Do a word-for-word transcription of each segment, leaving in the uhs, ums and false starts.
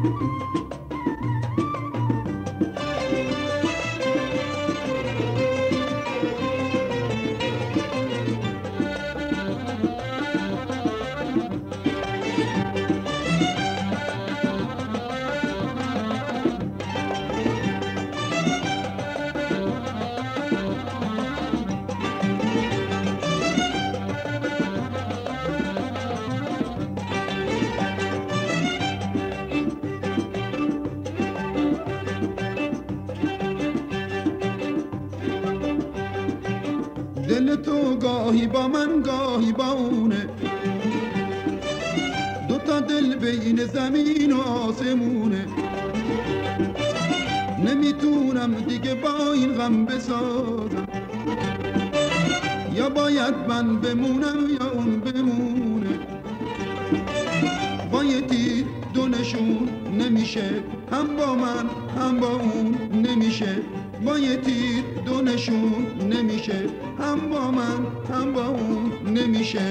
دل تو گاهی با من گاهی با اونه، دو تا دل بین زمین و آسمونه. نمیتونم دیگه با این غم بسازم، یا باید من بمونم یا اون بمونه. با یه تیر دو نشون نمیشه، هم با من هم با اون نمیشه. با یه تیر دو نشون نمیشه، هم با من هم با اون نمیشه.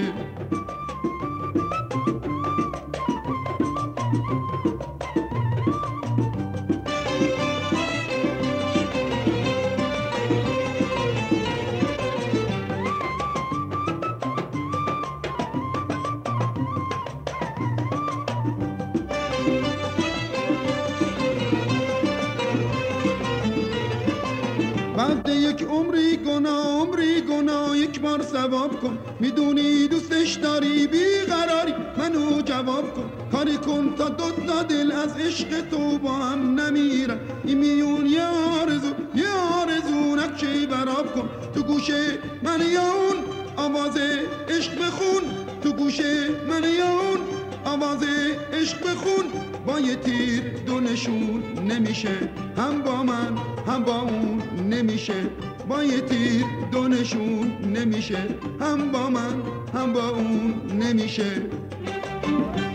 بعد یک عمری گناه عمری گناه یک بار ثواب کن. میدونی دوستش داری بیقراری، منو جواب کن. کاری کن تا دو تا دل از عشق تو با هم نمیرن. این میون یه آرزو یه آرزو نقشه‌ای براب کن. تو گوشه من یا اون آواز عشق بخون، تو گوشه من یا اون آواز عشق بخون. با یه تیر دو نشون نمیشه، هم با من هم با اون نمیشه. با یه تیر دو نشون نمیشه، هم با من هم با اون نمیشه.